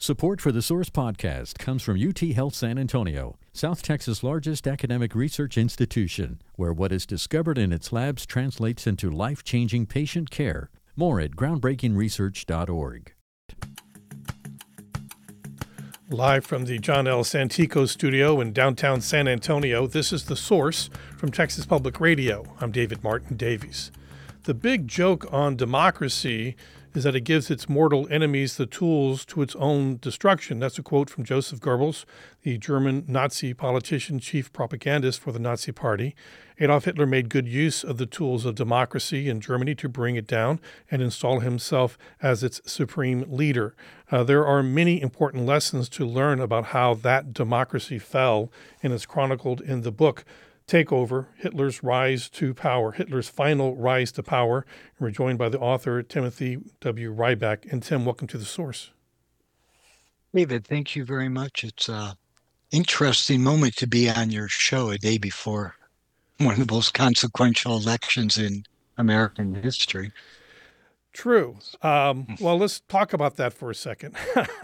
Support for the Source podcast comes from UT Health San Antonio, South Texas' largest academic research institution, where what is discovered in its labs translates into life-changing patient care. More at groundbreakingresearch.org. Live from the John L. Santico studio in downtown San Antonio, this is The Source from Texas Public Radio. I'm David Martin Davies. The big joke on democracy is that it gives its mortal enemies the tools to its own destruction. That's a quote from Joseph Goebbels, the German Nazi politician, chief propagandist for the Nazi Party. Adolf Hitler made good use of the tools of democracy in Germany to bring it down and install himself as its supreme leader. There are many important lessons to learn about how that democracy fell, and it's chronicled in the book Takeover, Hitler's Rise to Power, Hitler's Final Rise to Power. And we're joined by the author, Timothy W. Ryback. And Tim, welcome to The Source. David, thank you very much. It's an interesting moment to be on your show a day before one of the most consequential elections in American history. True. Well, let's talk about that for a second.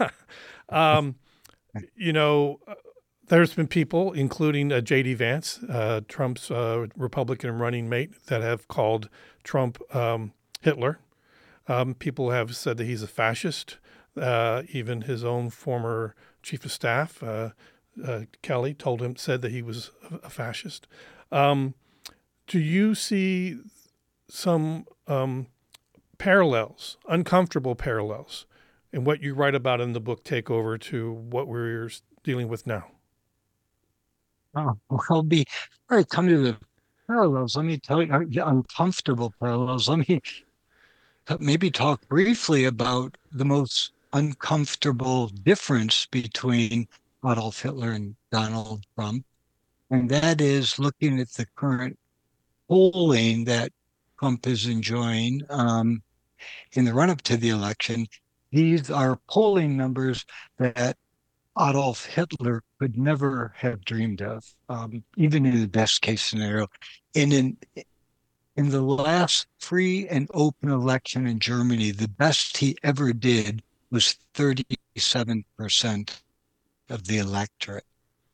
There's been people, including J.D. Vance, Trump's Republican running mate, that have called Trump Hitler. People have said that he's a fascist. Even his own former chief of staff, Kelly, said that he was a fascist. Do you see some parallels, uncomfortable parallels, in what you write about in the book Takeover to what we're dealing with now? Oh, well, before I come to the parallels, let me tell you the uncomfortable parallels. Let me maybe talk briefly about the most uncomfortable difference between Adolf Hitler and Donald Trump. And that is looking at the current polling that Trump is enjoying in the run-up to the election. These are polling numbers that Adolf Hitler could never have dreamed of, even in the best case scenario. And in the last free and open election in Germany, the best he ever did was 37% of the electorate.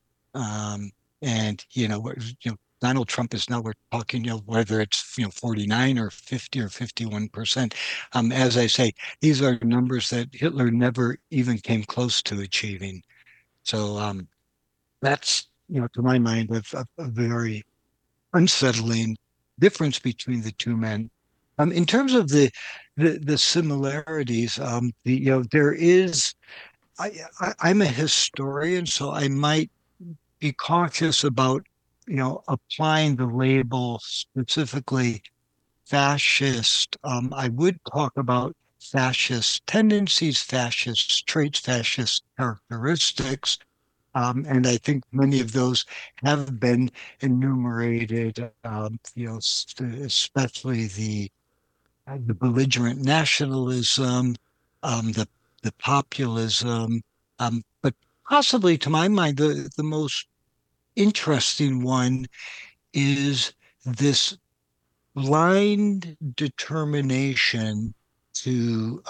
Donald Trump is now, we're talking, whether it's 49 or 50 or 51%. As I say, these are numbers that Hitler never even came close to achieving. So that's, to my mind, a very unsettling difference between the two men. In terms of the similarities, there is. I'm a historian, so I might be cautious about applying the label specifically fascist. I would talk about fascist tendencies, fascist traits, fascist characteristics. And I think many of those have been enumerated, especially the belligerent nationalism, the populism, but possibly, to my mind, the most interesting one is this blind determination to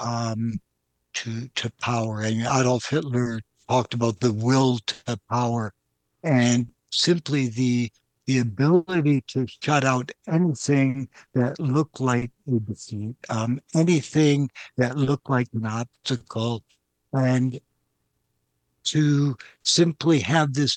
power. I mean, Adolf Hitler talked about the will to power, and simply the ability to shut out anything that looked like a defeat, anything that looked like an obstacle, and to simply have this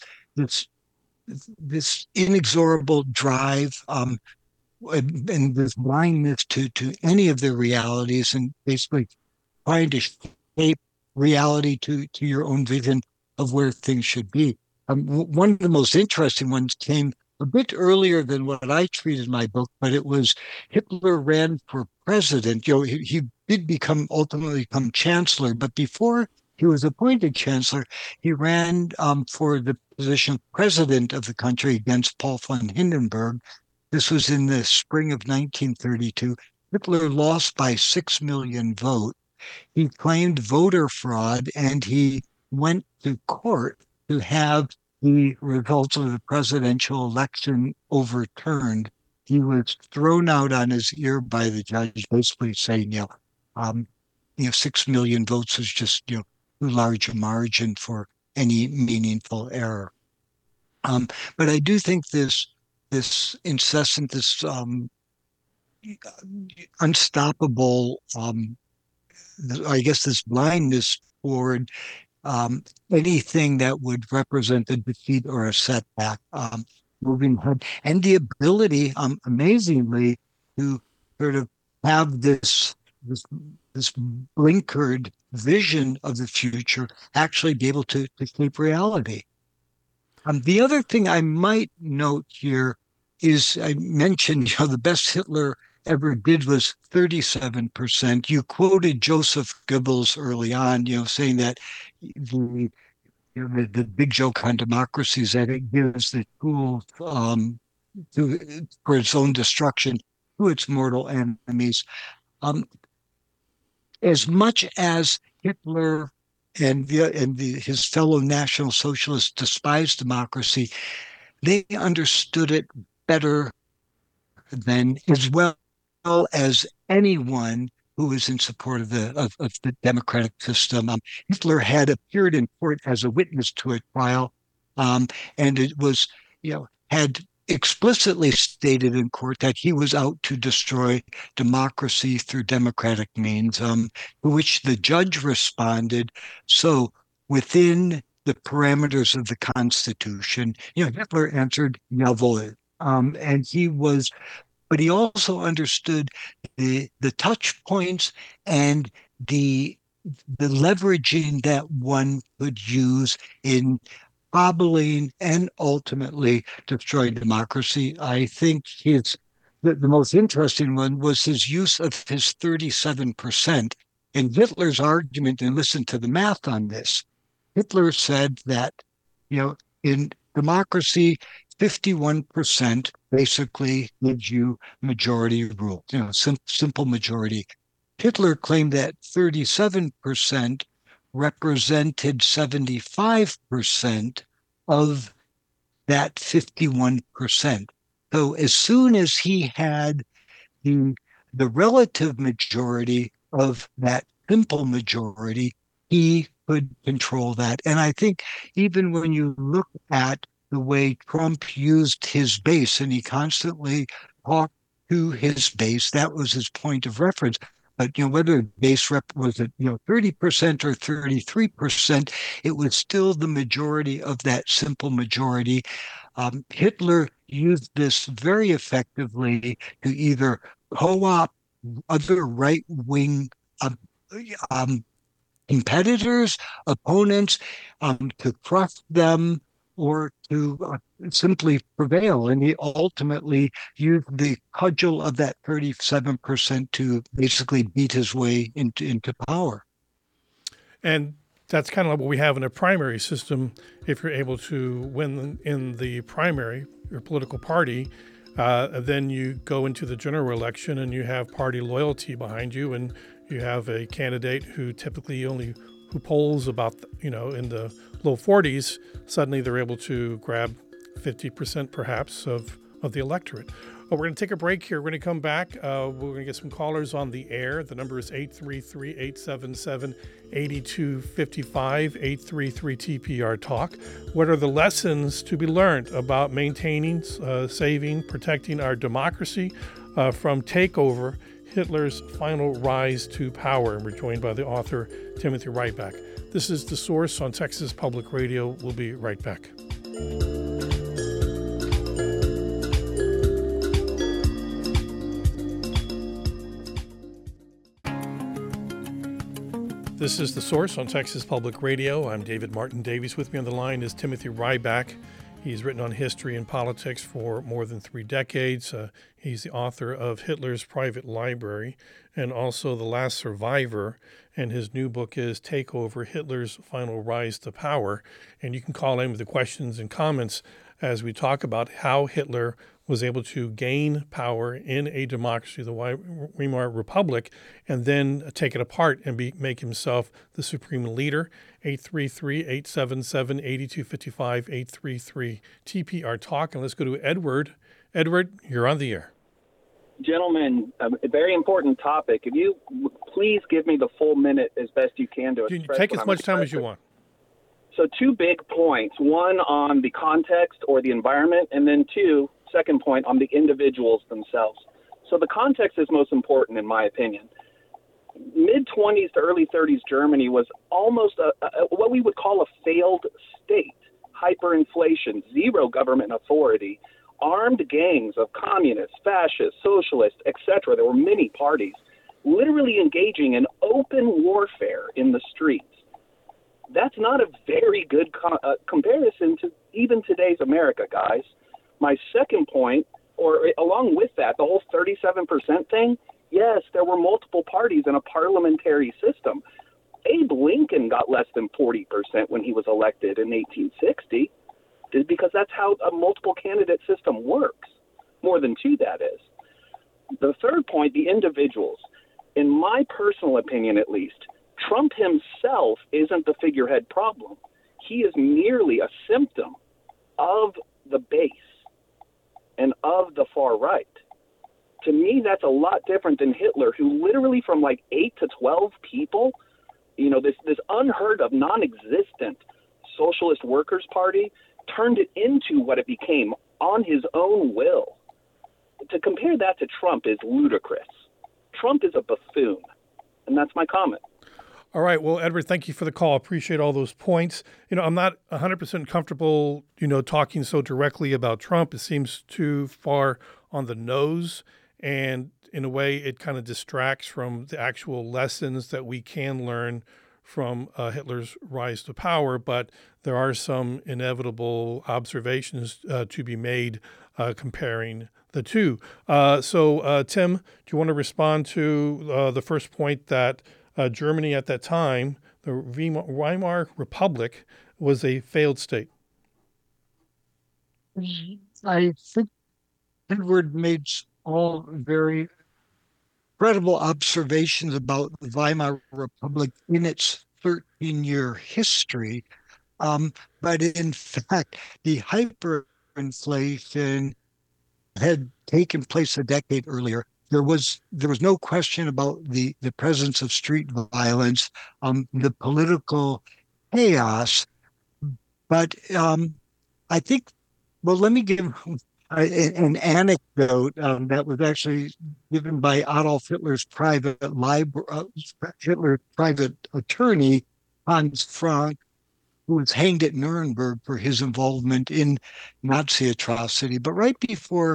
inexorable drive, and this blindness to any of the realities, and basically trying to shape reality to your own vision of where things should be. One of the most interesting ones came a bit earlier than what I treated in my book, but it was Hitler ran for president. He did ultimately become chancellor, but before he was appointed chancellor, he ran for the position of president of the country against Paul von Hindenburg. This was in the spring of 1932. Hitler lost by 6 million votes. He claimed voter fraud, and he went to court to have the results of the presidential election overturned. He was thrown out on his ear by the judge, basically saying, 6 million votes is just, too large a margin for any meaningful error. But I do think this incessant, this unstoppable, I guess this blindness toward anything that would represent a defeat or a setback, moving ahead, and the ability, amazingly, to sort of have this blinkered vision of the future actually be able to shape reality. The other thing I might note here is I mentioned, the best Hitler ever did was 37%. You quoted Joseph Goebbels early on, saying that the big joke on democracy is that it gives the tools for its own destruction to its mortal enemies. As much as Hitler and his fellow National Socialists despised democracy, they understood it better than, as well as anyone who was in support of the democratic system. Hitler had appeared in court as a witness to a trial, and it was, had explicitly stated in court that he was out to destroy democracy through democratic means, to which the judge responded, so within the parameters of the Constitution, Hitler answered, jawohl. But he also understood the touch points and the leveraging that one could use in hobbling and ultimately destroying democracy. I think the most interesting one was his use of his 37%. And Hitler's argument, and listen to the math on this, Hitler said that, in democracy, 51% basically gives you majority rule, simple majority. Hitler claimed that 37% represented 75% of that 51%. So as soon as he had the relative majority of that simple majority, he could control that. And I think even when you look at the way Trump used his base, and he constantly talked to his base, that was his point of reference. But whether base rep was at 30% or 33%, it was still the majority of that simple majority. Hitler used this very effectively to either co-opt other right-wing competitors, opponents, to crush them, or to simply prevail. And he ultimately used the cudgel of that 37% to basically beat his way into power. And that's kind of like what we have in a primary system. If you're able to win in the primary, your political party, then you go into the general election and you have party loyalty behind you, and you have a candidate who typically who polls about, in the low 40s, suddenly they're able to grab 50% perhaps of the electorate. We're going to take a break here. We're going to come back. We're going to get some callers on the air. The number is 833-877-8255, 833-TPR Talk. What are the lessons to be learned about maintaining, saving, protecting our democracy from takeover, Hitler's final rise to power? And we're joined by the author, Timothy Ryback. This is The Source on Texas Public Radio. We'll be right back. This is The Source on Texas Public Radio. I'm David Martin Davies. With me on the line is Timothy Ryback. He's written on history and politics for more than 3 decades. He's the author of Hitler's Private Library and also The Last Survivor. And his new book is Takeover, Hitler's Final Rise to Power. And you can call in with the questions and comments as we talk about how Hitler was able to gain power in a democracy, the Weimar Republic, and then take it apart and make himself the supreme leader. 833-877-8255, 833-TPR Talk. And let's go to Edward. Edward, you're on the air. Gentlemen, a very important topic. If you please give me the full minute as best you can to You express take what as I'm much time as you expressing. want. So two big points, one on the context or the environment, and then second point on the individuals themselves. So the context is most important in my opinion. Mid-20s to early 30s Germany was almost what we would call a failed state. Hyperinflation, zero government authority, armed gangs of communists, fascists, socialists, etc. There were many parties literally engaging in open warfare in the streets. That's not a very good comparison to even today's America, guys. My second point, or along with that, the whole 37% thing, yes, there were multiple parties in a parliamentary system. Abe Lincoln got less than 40% when he was elected in 1860, because that's how a multiple candidate system works. More than two, that is. The third point, the individuals. In my personal opinion, at least, Trump himself isn't the figurehead problem. He is merely a symptom of the base and of the far right. To me, that's a lot different than Hitler, who literally from like 8 to 12 people, this unheard of, non-existent Socialist Workers' Party, turned it into what it became on his own will. To compare that to Trump is ludicrous. Trump is a buffoon, and that's my comment. All right. Well, Edward, thank you for the call. I appreciate all those points. I'm not 100% comfortable, talking so directly about Trump. It seems too far on the nose. And in a way, it kind of distracts from the actual lessons that we can learn from Hitler's rise to power. But there are some inevitable observations to be made comparing the two. So, Tim, do you want to respond to the first point that Germany at that time, the Weimar Republic, was a failed state? I think Edward made all very credible observations about the Weimar Republic in its 13-year history. But in fact, the hyperinflation had taken place a decade earlier. There was no question about the presence of street violence, the political chaos. But I think, well, let me give an anecdote that was actually given by Adolf Hitler's Hitler's private attorney, Hans Frank, who was hanged at Nuremberg for his involvement in Nazi atrocity. But right before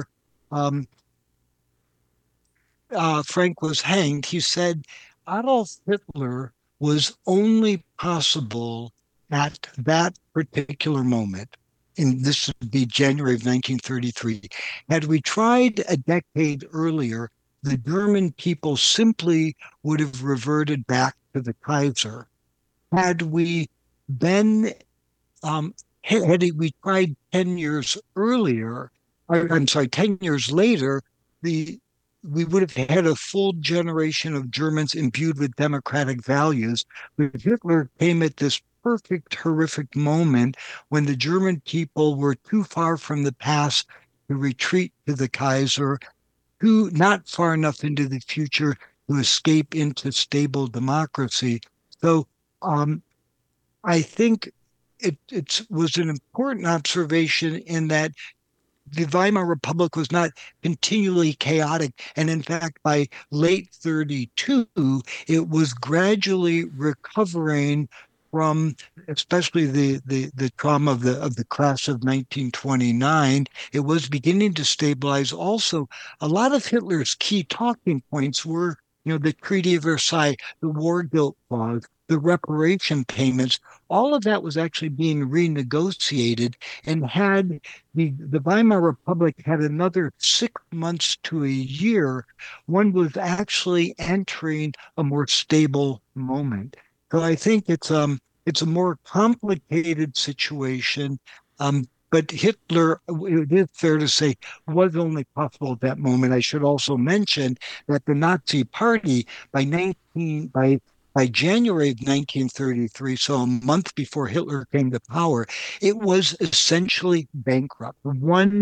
Frank was hanged, he said Adolf Hitler was only possible at that particular moment. And this would be January of 1933. Had we tried a decade earlier, the German people simply would have reverted back to the Kaiser. Had we then, had we tried 10 years earlier, I'm sorry, 10 years later, we would have had a full generation of Germans imbued with democratic values. But Hitler came at this perfect, horrific moment when the German people were too far from the past to retreat to the Kaiser, not far enough into the future to escape into stable democracy. So I think it was an important observation in that the Weimar Republic was not continually chaotic. And in fact, by late 32, it was gradually recovering from especially the trauma of the class of 1929. It was beginning to stabilize. Also, a lot of Hitler's key talking points were, the Treaty of Versailles, the war guilt clause, the reparation payments. All of that was actually being renegotiated, and had the Weimar Republic had another 6 months to a year, one was actually entering a more stable moment. So I think it's a more complicated situation. But Hitler, it is fair to say, was only possible at that moment. I should also mention that the Nazi Party by January of 1933, so a month before Hitler came to power, it was essentially bankrupt. One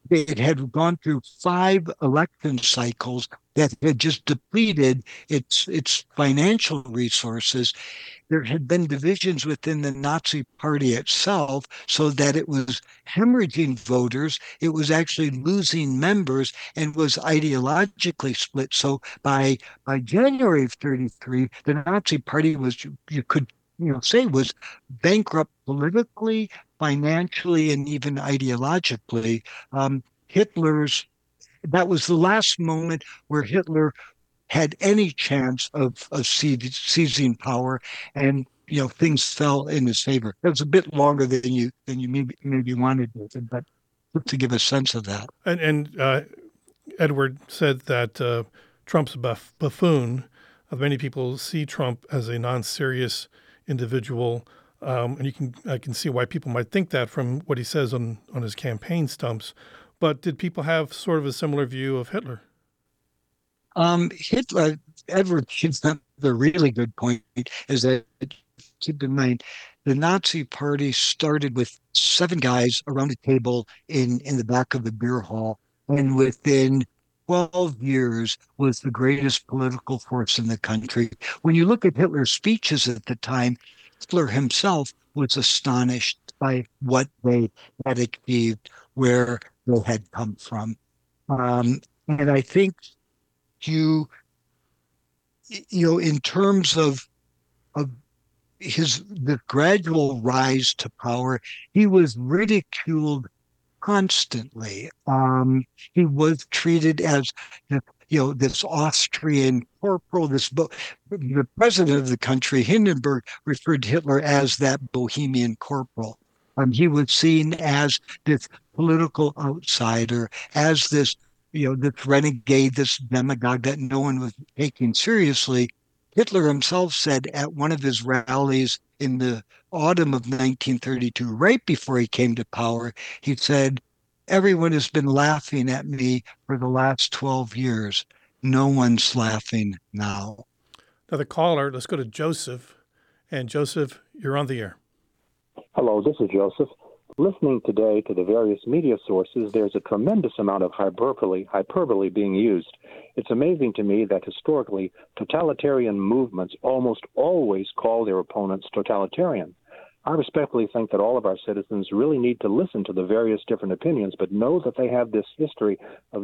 it had gone through 5 election cycles that had just depleted its financial resources. There had been divisions within the Nazi Party itself, so that it was hemorrhaging voters. It was actually losing members and was ideologically split. So by January of 33, the Nazi Party was, you could say, was bankrupt politically, financially, and even ideologically. Hitler's That was the last moment where Hitler had any chance of seizing power, and things fell in his favor. It was a bit longer than you maybe wanted, but to give a sense of that. And Edward said that Trump's a buffoon. Many people see Trump as a non-serious individual, and I can see why people might think that from what he says on his campaign stumps. But did people have sort of a similar view of Hitler? Hitler, Edward gives them the really good point, is that, keep in mind, the Nazi Party started with 7 guys around a table in the back of the beer hall, and within 12 years was the greatest political force in the country. When you look at Hitler's speeches at the time, Hitler himself was astonished by what they had achieved, where they had come from. And I think in terms of the gradual rise to power, he was ridiculed constantly. He was treated as this Austrian corporal. The president of the country, Hindenburg, referred to Hitler as that Bohemian corporal. He was seen as this political outsider, as this renegade, this demagogue that no one was taking seriously. Hitler himself said at one of his rallies in the autumn of 1932, right before he came to power, he said, "Everyone has been laughing at me for the last 12 years. No one's laughing now." Another caller, let's go to Joseph. And Joseph, you're on the air. Hello, this is Joseph. Listening today to the various media sources, there's a tremendous amount of hyperbole being used. It's amazing to me that historically, totalitarian movements almost always call their opponents totalitarian. I respectfully think that all of our citizens really need to listen to the various different opinions, but know that they have this history of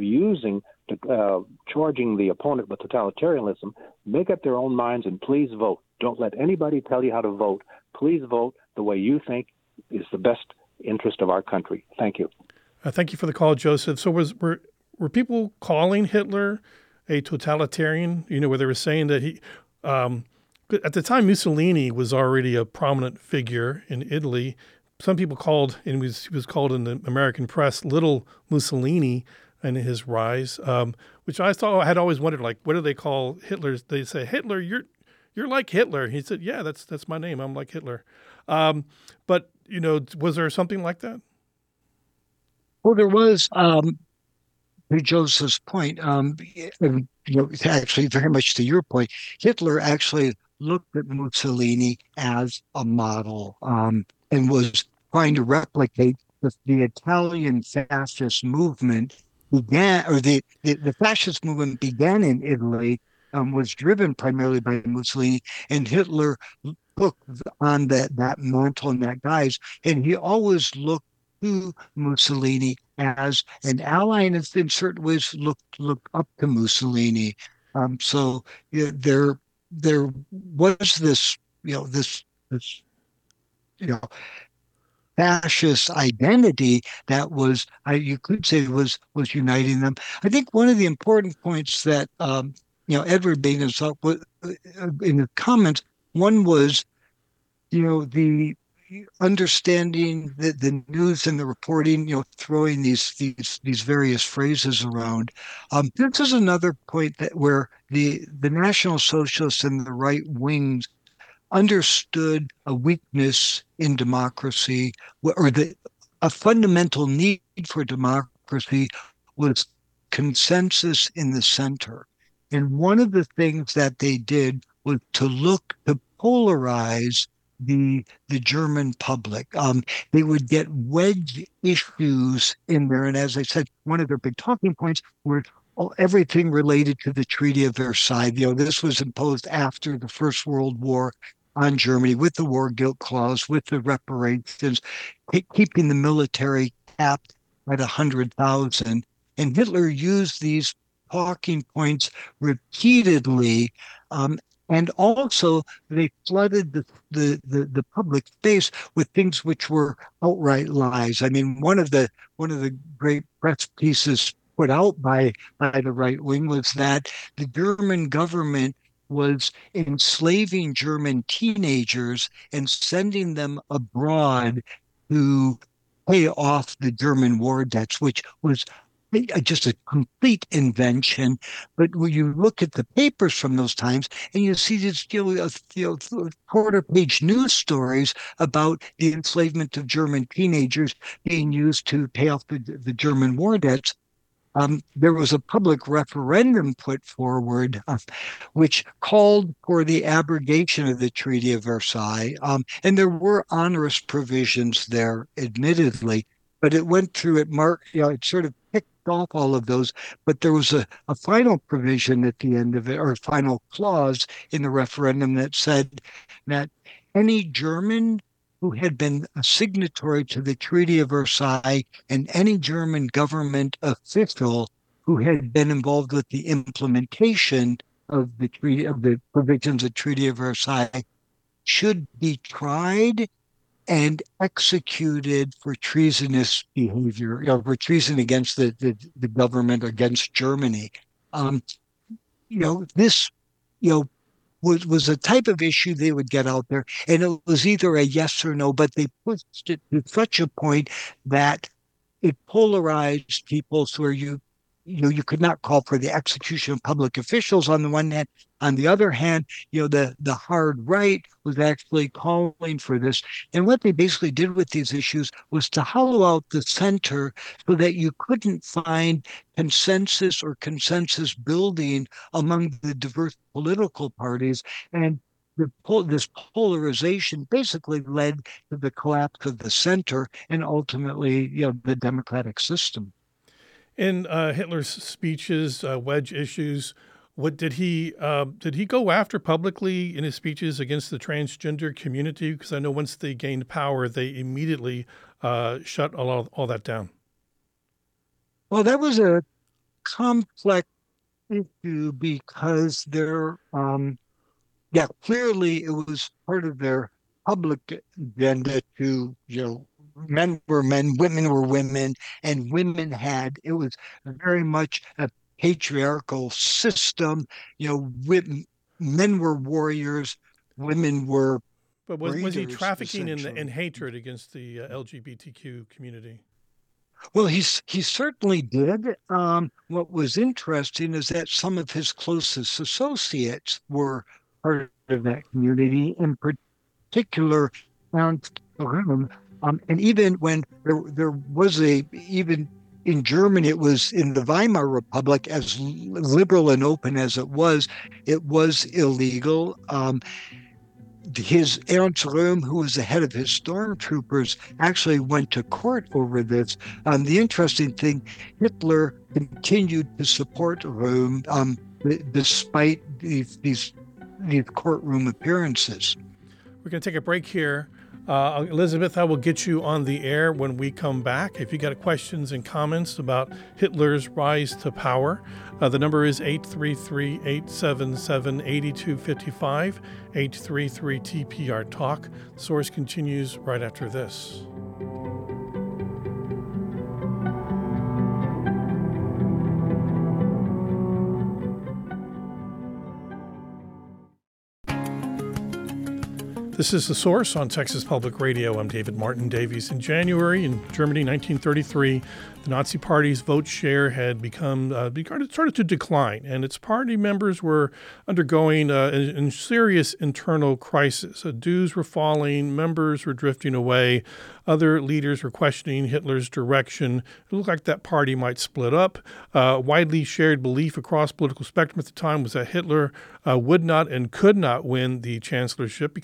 charging the opponent with totalitarianism. Make up their own minds and please vote. Don't let anybody tell you how to vote. Please vote the way you think is the best interest of our country. Thank you. Thank you for the call, Joseph. So were people calling Hitler a totalitarian? Where they were saying that he, at the time, Mussolini was already a prominent figure in Italy. Some people called, and he was called in the American press, Little Mussolini, and his rise, which I had always wondered, like, what do they call Hitler? They say, Hitler, you're like Hitler. He said, yeah, that's my name. I'm like Hitler. But was there something like that? Well, there was, to Joseph's point, actually very much to your point, Hitler actually looked at Mussolini as a model, and was trying to replicate the Italian fascist movement began, or the fascist movement began in Italy, was driven primarily by Mussolini, and Hitler took on that mantle and that guise, and he always looked to Mussolini as an ally, and in certain ways looked up to Mussolini. So there was this fascist identity that was, you could say, was uniting them. I think one of the important points that Edward made himself in the comments, one was the understanding the news and the reporting, throwing these various phrases around. This is another point where the National Socialists and the right wings understood a weakness in democracy, or a fundamental need for democracy was consensus in the center. And one of the things that they did was to look to polarize the German public. They would get wedge issues in there, and as I said, one of their big talking points were everything related to the Treaty of Versailles. This was imposed after the First World War on Germany with the War Guilt Clause, with the reparations, keeping the military capped at 100,000. And Hitler used these talking points repeatedly. And also, they flooded the public space with things which were outright lies. I mean, one of the great press pieces put out by the right wing was that the German government was enslaving German teenagers and sending them abroad to pay off the German war debts, which was just a complete invention. But when you look at the papers from those times, and you see these quarter-page news stories about the enslavement of German teenagers being used to pay off the German war debts, there was a public referendum put forward which called for the abrogation of the Treaty of Versailles. And there were onerous provisions there, admittedly, but it went through, it sort of picked off all of those. But there was a final provision at the end of it, or a final clause in the referendum that said that any German who had been a signatory to the Treaty of Versailles and any German government official who had been involved with the implementation of the provisions of Treaty of Versailles should be tried and executed for treasonous behavior, for treason against the government, against Germany. This, was a type of issue they would get out there, and it was either a yes or no, but they pushed it to such a point that it polarized people so where you could not call for the execution of public officials on the one hand. On the other hand, the hard right was actually calling for this. And what they basically did with these issues was to hollow out the center so that you couldn't find consensus or consensus building among the diverse political parties. And this polarization basically led to the collapse of the center and ultimately, the democratic system. In Hitler's speeches, wedge issues, what did he go after publicly in his speeches against the transgender community? Because I know once they gained power, they immediately shut all that down. Well, that was a complex issue because clearly it was part of their public agenda to, men were men, women were women, and it was very much a patriarchal system. Men were warriors, women were. But was he trafficking in hatred against the LGBTQ community? Well, he certainly did. What was interesting is that some of his closest associates were part of that community, in particular, and even when there was even in Germany, it was in the Weimar Republic, as liberal and open as it was illegal. His Ernst Röhm, who was the head of his stormtroopers, actually went to court over this. The interesting thing, Hitler continued to support Röhm despite these courtroom appearances. We're going to take a break here. Elizabeth, I will get you on the air when we come back. If you got questions and comments about Hitler's rise to power, the number is 833-877-8255, 833-TPR-TALK. Source continues right after this. This is The Source on Texas Public Radio. I'm David Martin Davies. In January, in Germany, 1933, the Nazi Party's vote share had started to decline, and its party members were undergoing a serious internal crisis. Dues were falling, members were drifting away, other leaders were questioning Hitler's direction. It looked like that party might split up. Widely shared belief across political spectrum at the time was that Hitler would not and could not win the chancellorship because Germany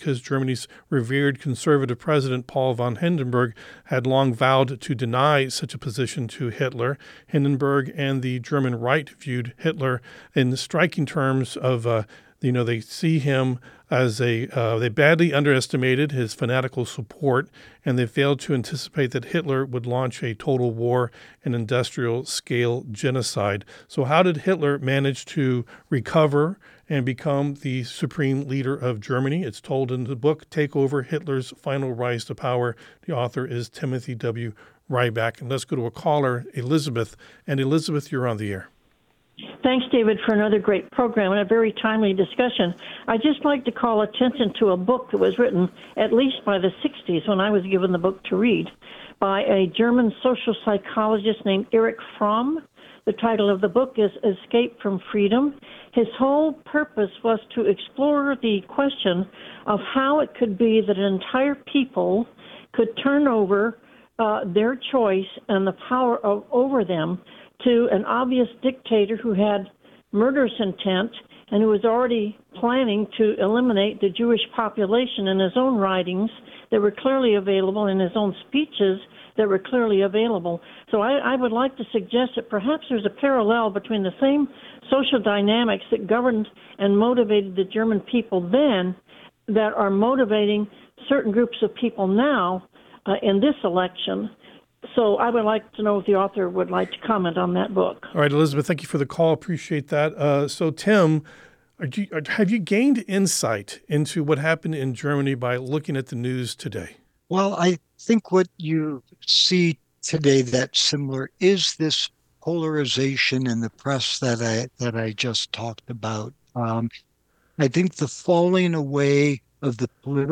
Germany's revered conservative president Paul von Hindenburg had long vowed to deny such a position to Hitler. Hindenburg and the German right viewed Hitler in striking terms of they see him as they badly underestimated his fanatical support, and they failed to anticipate that Hitler would launch a total war and industrial scale genocide. So how did Hitler manage to recover and become the supreme leader of Germany? It's told in the book, Take Over, Hitler's Final Rise to Power. The author is Timothy W. Ryback. And let's go to a caller, Elizabeth. And Elizabeth, you're on the air. Thanks, David, for another great program and a very timely discussion. I'd just like to call attention to a book that was written at least by the 60s when I was given the book to read by a German social psychologist named Erich Fromm. The title of the book is Escape from Freedom. His whole purpose was to explore the question of how it could be that an entire people could turn over their choice and the power over them to an obvious dictator who had murderous intent and who was already planning to eliminate the Jewish population in his own writings that were clearly available, in his own speeches that were clearly available. So I would like to suggest that perhaps there's a parallel between the same social dynamics that governed and motivated the German people then that are motivating certain groups of people now in this election. So I would like to know if the author would like to comment on that book. All right, Elizabeth, thank you for the call. Appreciate that. So, Tim, have you gained insight into what happened in Germany by looking at the news today? Well, I think what you see today that's similar is this polarization in the press that I just talked about. I think the falling away of the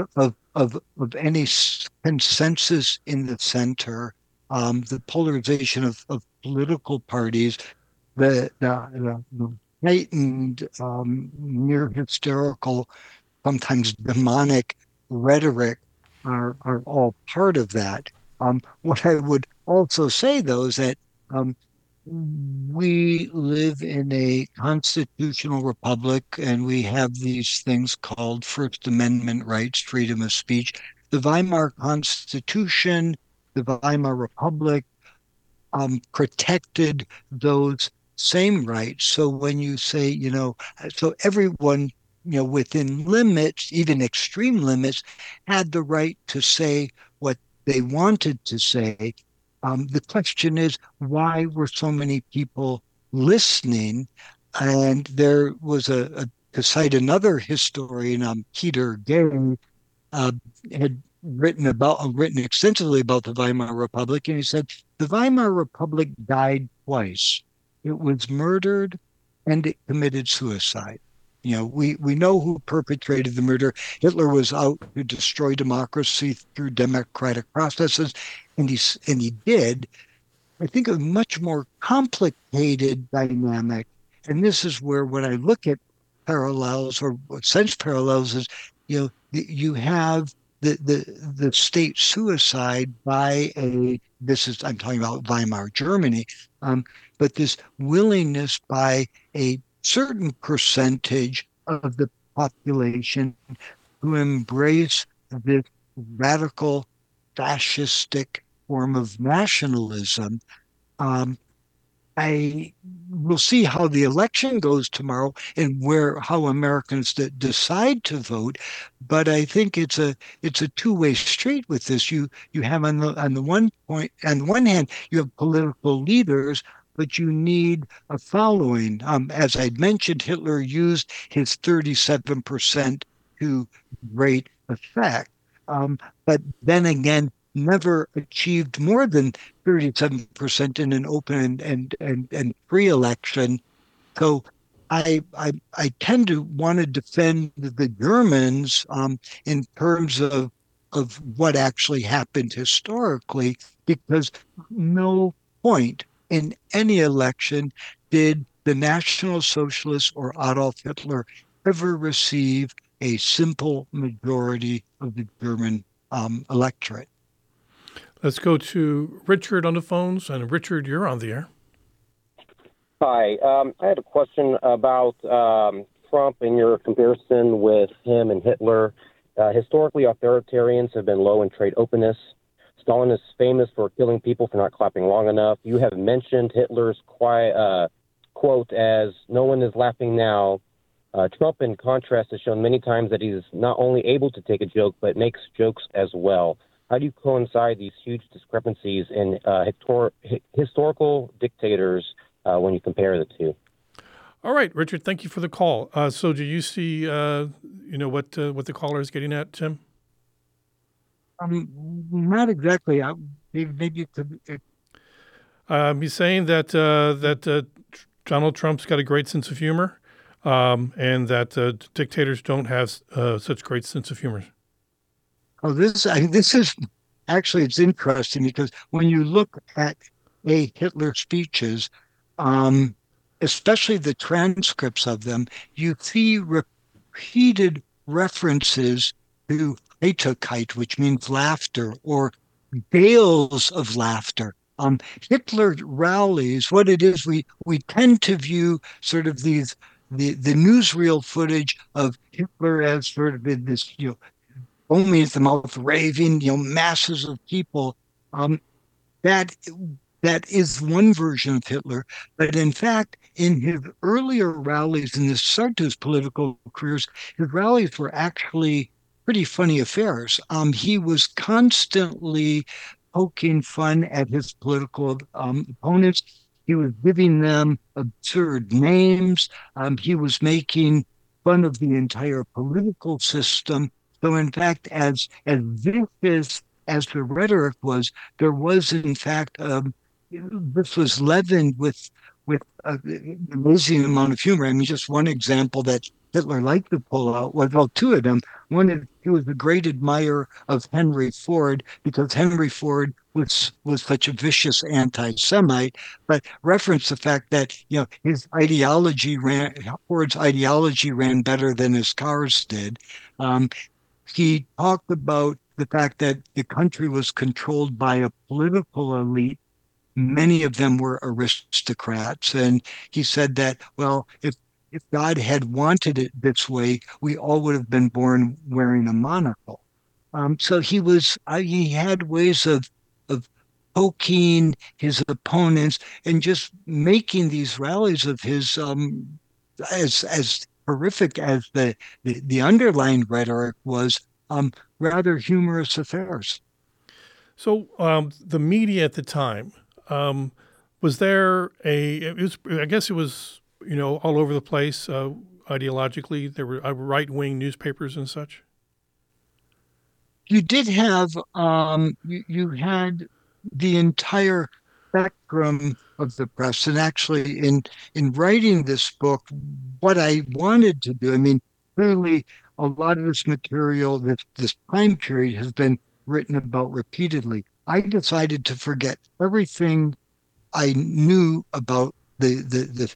of any consensus in the center, the polarization of political parties, the heightened, near hysterical, sometimes demonic rhetoric are all part of that. What I would also say, though, is that we live in a constitutional republic and we have these things called First Amendment rights, freedom of speech. The Weimar Constitution, the Weimar Republic protected those same rights. So when you say, so everyone, within limits, even extreme limits, had the right to say what they wanted to say. The question is, why were so many people listening? And there was to cite another historian, Peter Gay, had written extensively about the Weimar Republic, and he said the Weimar Republic died twice. It was murdered and it committed suicide. We know who perpetrated the murder. Hitler was out to destroy democracy through democratic processes, and he did. I think a much more complicated dynamic, and this is where when I look at parallels or sense parallels is, you have the state suicide by I'm talking about Weimar Germany, but this willingness by a certain percentage of the population to embrace this radical fascistic form of nationalism. I will see how the election goes tomorrow and how Americans decide to vote, but I think it's a two-way street with this. You have on the one hand you have political leaders, but you need a following. As I'd mentioned, Hitler used his 37% to great effect, but then again, never achieved more than 37% in an open and free election. So I tend to want to defend the Germans in terms of what actually happened historically, because no point in any election did the National Socialists or Adolf Hitler ever receive a simple majority of the German electorate. Let's go to Richard on the phones. And Richard, you're on the air. Hi. I had a question about Trump and your comparison with him and Hitler. Historically, authoritarians have been low in trade openness. Stalin is famous for killing people for not clapping long enough. You have mentioned Hitler's quote as, "No one is laughing now." Trump, in contrast, has shown many times that he's not only able to take a joke, but makes jokes as well. How do you coincide these huge discrepancies in historical dictators when you compare the two? All right, Richard, thank you for the call. So do you see, what the caller is getting at, Tim? Not exactly. Maybe you could. He's saying that Donald Trump's got a great sense of humor, and that dictators don't have such great sense of humor. Oh, this is actually, it's interesting because when you look at Hitler speeches, especially the transcripts of them, you see repeated references to Heiterkeit, which means laughter, or gales of laughter. Hitler rallies, what it is, we tend to view sort of the newsreel footage of Hitler as sort of in this, foaming at the mouth, raving, masses of people. That is one version of Hitler, but in fact, in his earlier rallies in the start of his political careers, his rallies were actually pretty funny affairs. He was constantly poking fun at his political opponents. He was giving them absurd names. He was making fun of the entire political system. So, in fact, as vicious as the rhetoric was, there was, in fact, this was leavened with an amazing amount of humor. I mean, just one example that Hitler liked to pull out was, well, two of them. One is he was a great admirer of Henry Ford because Henry Ford was such a vicious anti-Semite, but referenced the fact that Ford's ideology ran better than his cars did. He talked about the fact that the country was controlled by a political elite. Many of them were aristocrats. And he said that, well, if God had wanted it this way, we all would have been born wearing a monocle. So he had ways of poking his opponents and just making these rallies of his as horrific as the underlying rhetoric was, rather humorous affairs. So the media at the time, was there I guess it was, all over the place ideologically. There were right-wing newspapers and such. You did have, you had the entire spectrum of the press. And actually, in writing this book, what I wanted to do, I mean, clearly a lot of this material, this time period has been written about repeatedly. I decided to forget everything I knew about the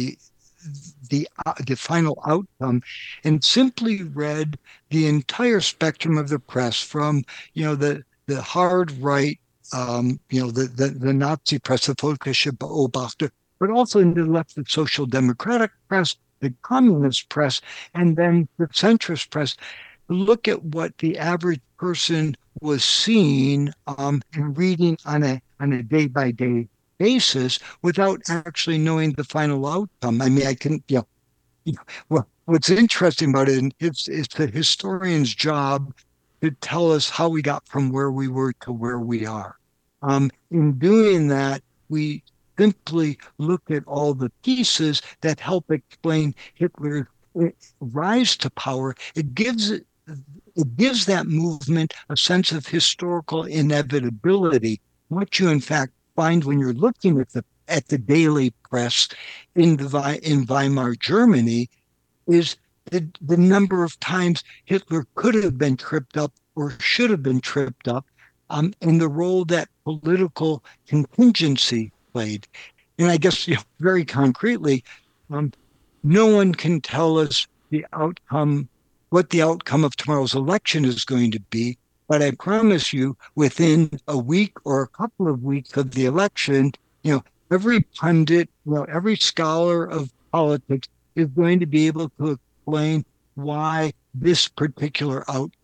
final outcome and simply read the entire spectrum of the press from, the hard right, the Nazi press, the Völkische Beobachter, but also in the left, the Social Democratic press, the communist press, and then the centrist press. Look at what the average person was seeing and reading on a day-by-day basis without actually knowing the final outcome. I mean, I can, well, what's interesting about it is the historian's job to tell us how we got from where we were to where we are. In doing that, we simply look at all the pieces that help explain Hitler's rise to power. It gives that movement a sense of historical inevitability. What you in fact find when you're looking at the daily press in Weimar Germany is the number of times Hitler could have been tripped up or should have been tripped up, and the role that political contingency played. And I guess very concretely, no one can tell us what the outcome of tomorrow's election is going to be. But I promise you, within a week or a couple of weeks of the election, every pundit, every scholar of politics is going to be able to explain why this particular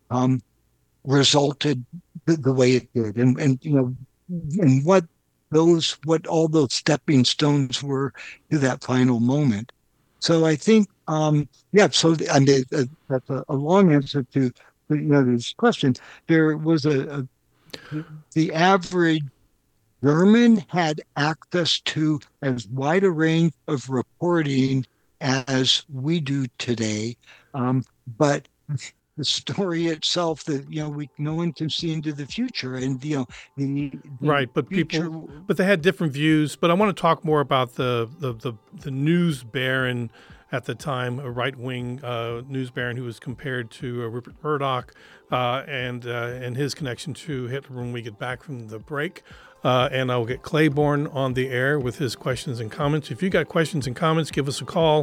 resulted the way it did, and what all those stepping stones were to that final moment. So I think, So I mean, that's a long answer to this question. There was the average German had access to as wide a range of reporting as we do today, but the story itself that no one can see into the future, and the right, but future, but they had different views. But I want to talk more about the news baron at the time, a right-wing news baron who was compared to Rupert Murdoch, and his connection to Hitler when we get back from the break. And I'll get Claiborne on the air with his questions and comments. If you got questions and comments, give us a call,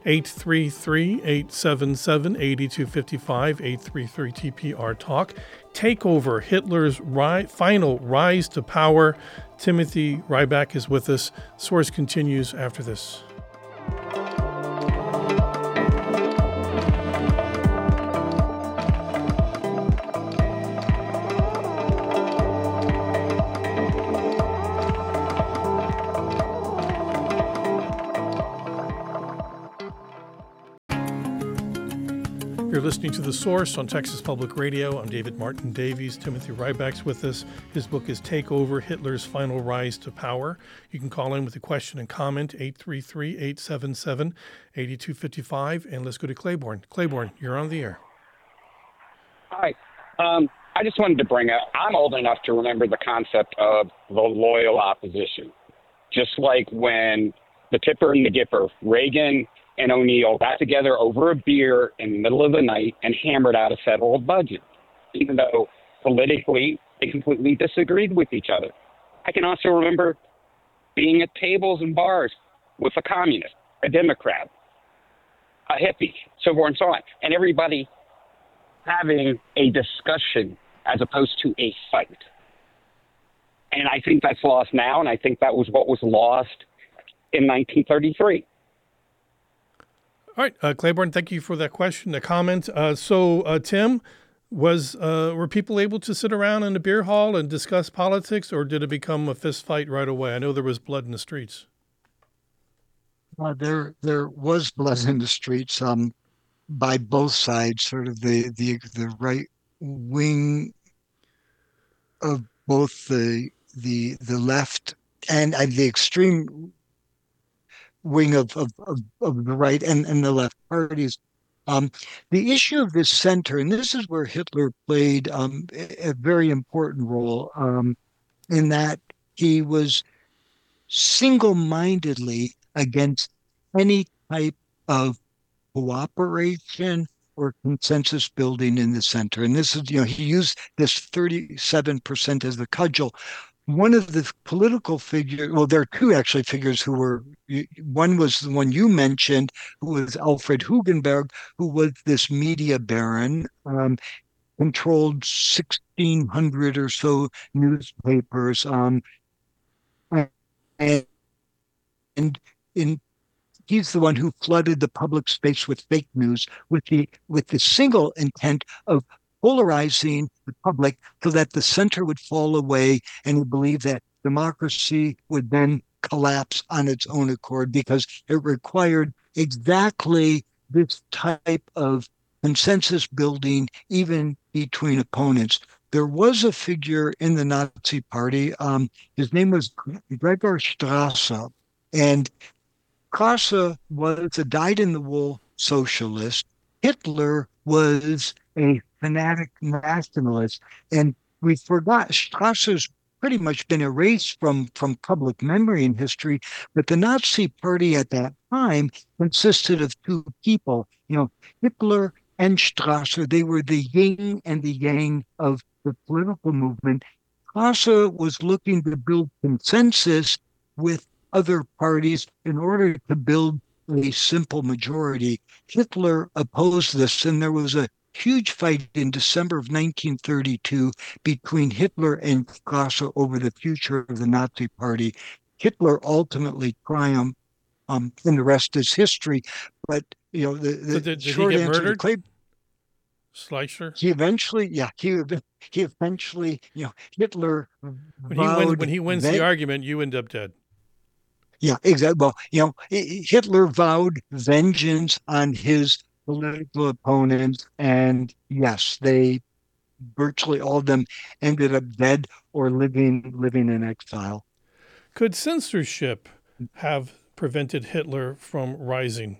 833-877-8255, 833-TPR-TALK. Take over Hitler's final rise to power. Timothy Ryback is with us. Source continues after this. You're listening to The Source on Texas Public Radio. I'm David Martin Davies. Timothy Ryback's with us. His book is Take Over, Hitler's Final Rise to Power. You can call in with a question and comment, 833-877-8255. And let's go to Claiborne. Claiborne, you're on the air. Hi. I just wanted to bring up, I'm old enough to remember the concept of the loyal opposition. Just like when the Tipper and the Gipper, Reagan and O'Neill got together over a beer in the middle of the night and hammered out a federal budget, even though politically they completely disagreed with each other. I can also remember being at tables and bars with a communist, a Democrat, a hippie, so forth and so on, and everybody having a discussion as opposed to a fight. And I think that's lost now, and I think that was what was lost in 1933. All right, Claiborne, thank you for that question, the comment. Tim, were people able to sit around in the beer hall and discuss politics, or did it become a fist fight right away? I know there was blood in the streets. There was blood in the streets by both sides, sort of the right wing of both the left and the extreme wing of the right and the left parties. The issue of this center, and this is where Hitler played a very important role, in that he was single-mindedly against any type of cooperation or consensus building in the center. And this is, he used this 37% as the cudgel. One of the political figures, well, there are two actually figures who were, one was the one you mentioned, who was Alfred Hugenberg, who was this media baron, controlled 1,600 or so newspapers, he's the one who flooded the public space with fake news with the single intent of polarizing the public so that the center would fall away, and he believed that democracy would then collapse on its own accord because it required exactly this type of consensus building even between opponents. There was a figure in the Nazi Party, his name was Gregor Strasser, and Strasser was a dyed-in-the-wool socialist. Hitler was a fanatic nationalist, and we forgot Strasser's pretty much been erased from public memory and history, but the Nazi Party at that time consisted of two people, Hitler and Strasser. They were the yin and the yang of the political movement. Strasser was looking to build consensus with other parties in order to build a simple majority. Hitler opposed this, and there was a huge fight in December of 1932 between Hitler and Strasser over the future of the Nazi Party. Hitler ultimately triumphed, and the rest is history. But did short he get answer murdered? Schleicher. He eventually, Hitler vowed When he wins the argument, you end up dead. Yeah, exactly. Well, Hitler vowed vengeance on his political opponents, and yes, they virtually all of them ended up dead or living in exile. Could censorship have prevented Hitler from rising?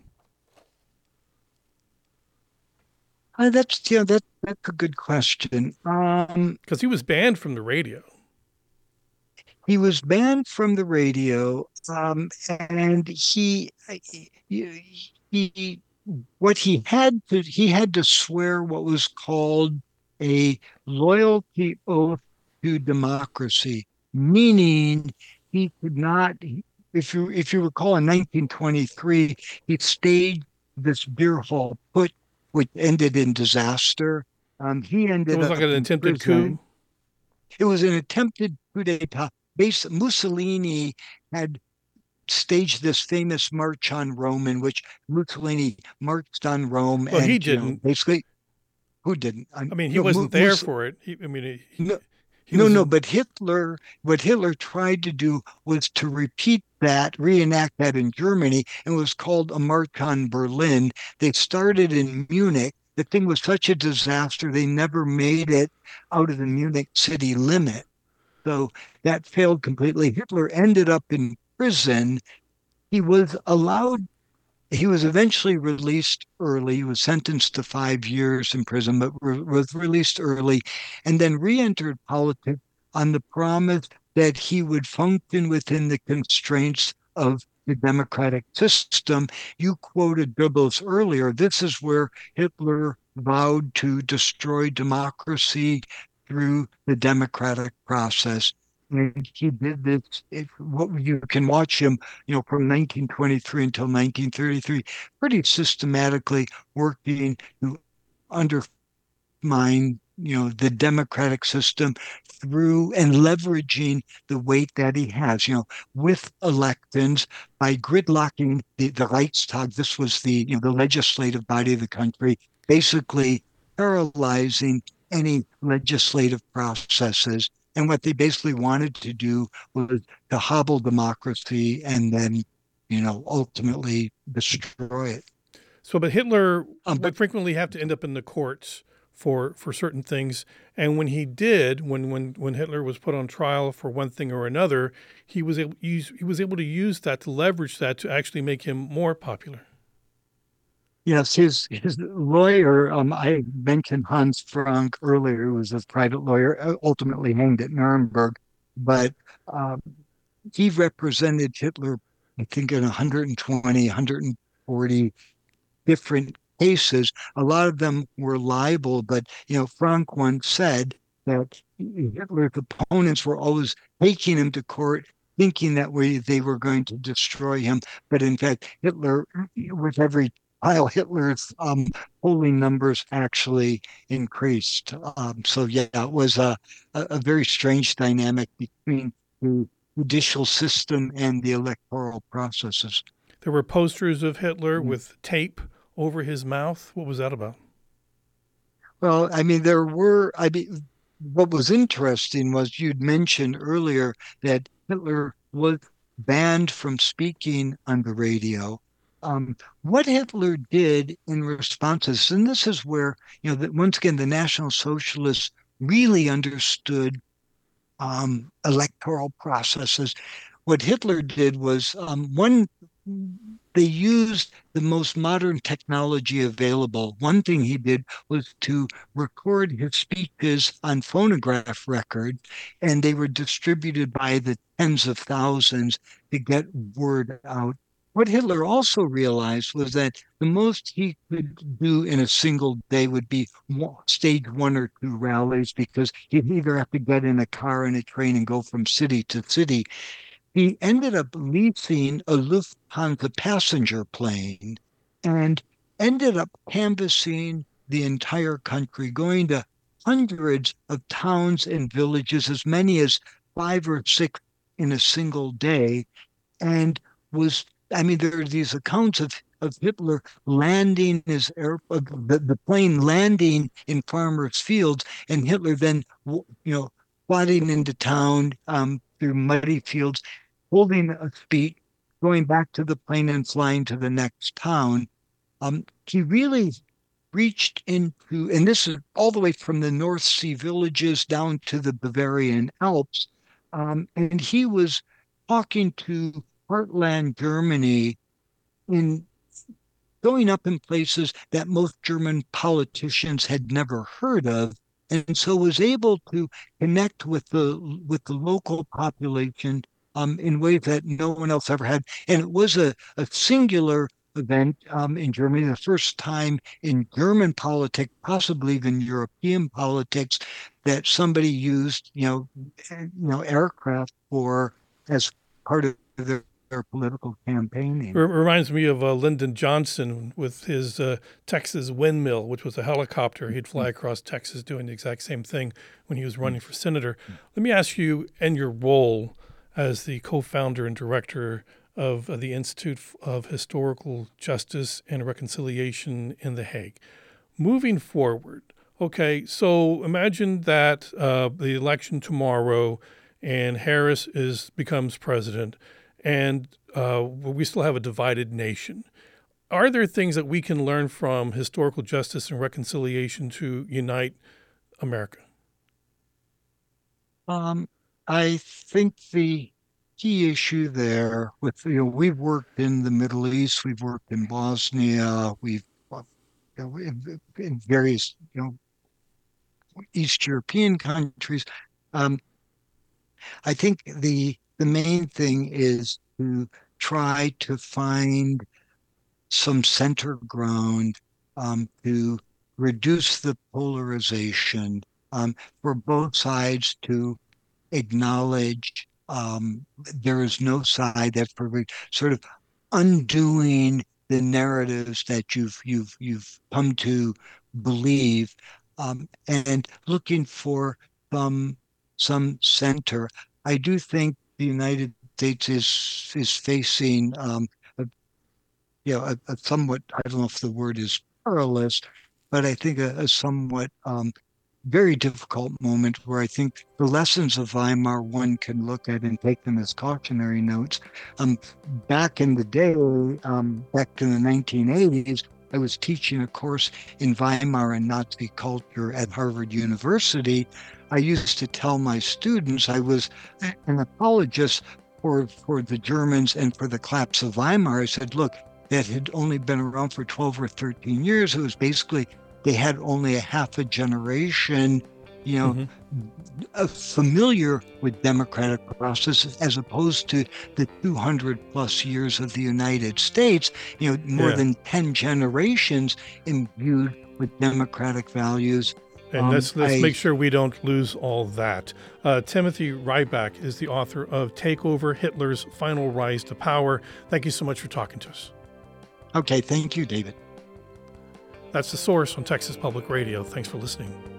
That's a good question. Because he was banned from the radio. He was banned from the radio, and he had to swear what was called a loyalty oath to democracy, meaning he could not. If you recall, in 1923, he staged this beer hall putsch, which ended in disaster. He ended It was like up an in attempted prison. coup. It was an attempted coup d'etat. Mussolini had staged this famous march on Rome, in which Mussolini marched on Rome. Well, and he didn't. Basically, who didn't? I mean, he wasn't there for it. But what Hitler tried to do was to reenact that in Germany, and it was called a March on Berlin. They started in Munich. The thing was such a disaster, they never made it out of the Munich city limit. So that failed completely. Hitler ended up in prison. He was eventually released early. He was sentenced to 5 years in prison, but was released early, and then re-entered politics on the promise that he would function within the constraints of the democratic system. You quoted Goebbels earlier. This is where Hitler vowed to destroy democracy through the democratic process. And he did this. You can watch him, from 1923 until 1933, pretty systematically working to undermine, the democratic system through and leveraging the weight that he has, with elections by gridlocking the Reichstag. This was the legislative body of the country, basically paralyzing any legislative processes. And what they basically wanted to do was to hobble democracy and then, ultimately destroy it. So, but Hitler would frequently have to end up in the courts for certain things. And when he did, when Hitler was put on trial for one thing or another, he was able to use that, to leverage that, to actually make him more popular. Yes, his lawyer, I mentioned Hans Frank earlier, who was a private lawyer, ultimately hanged at Nuremberg, but he represented Hitler, I think, in 120, 140 different cases. A lot of them were libel, but, Frank once said that Hitler's opponents were always taking him to court, thinking that they were going to destroy him. But in fact, Hitler, with every trial, Hitler's polling numbers actually increased. It was a very strange dynamic between the judicial system and the electoral processes. There were posters of Hitler with tape over his mouth. What was that about? Well, what was interesting was you'd mentioned earlier that Hitler was banned from speaking on the radio. What Hitler did in responses, and this is where, once again, the National Socialists really understood electoral processes. What Hitler did was, they used the most modern technology available. One thing he did was to record his speeches on phonograph record, and they were distributed by the tens of thousands to get word out. What Hitler also realized was that the most he could do in a single day would be stage 1 or 2 rallies, because he'd either have to get in a car and a train and go from city to city. He ended up leasing a Lufthansa passenger plane and ended up canvassing the entire country, going to hundreds of towns and villages, as many as 5 or 6 in a single day, and there are these accounts of of Hitler landing the plane landing in farmers' fields, and Hitler then, plodding into town through muddy fields, holding a speech, going back to the plane and flying to the next town. He really reached into, and this is all the way from the North Sea villages down to the Bavarian Alps, and he was talking to heartland Germany in going up in places that most German politicians had never heard of, and so was able to connect with the local population in ways that no one else ever had. And it was a singular event in Germany, the first time in German politics, possibly even European politics, that somebody used, aircraft as part of their political campaigning. It reminds me of Lyndon Johnson with his Texas windmill, which was a helicopter. He'd fly across Texas doing the exact same thing when he was running for senator. Let me ask you, in your role as the co-founder and director of the Institute of Historical Justice and Reconciliation in The Hague, moving forward, okay, so imagine that the election tomorrow and Harris becomes president, and we still have a divided nation. Are there things that we can learn from historical justice and reconciliation to unite America? I think the key issue there we've worked in the Middle East, we've worked in Bosnia, we've in various East European countries. I think the main thing is to try to find some center ground to reduce the polarization, for both sides to acknowledge there is no side that's perfect, sort of undoing the narratives that you've come to believe, and looking for some center. I do think the United States is facing a somewhat, I don't know if the word is perilous, but I think a somewhat very difficult moment where I think the lessons of Weimar one can look at and take them as cautionary notes. Back in the day, back in the 1980s, I was teaching a course in Weimar and Nazi culture at Harvard University. I used to tell my students I was an apologist for the Germans and for the collapse of Weimar. I said, look, that had only been around for 12 or 13 years. It was basically, they had only a half a generation, familiar with democratic processes, as opposed to the 200 plus years of the United States, more than 10 generations imbued with democratic values. And let's make sure we don't lose all that. Timothy Ryback is the author of Take Over: Hitler's Final Rise to Power. Thank you so much for talking to us. Okay, thank you, David. That's The Source on Texas Public Radio. Thanks for listening.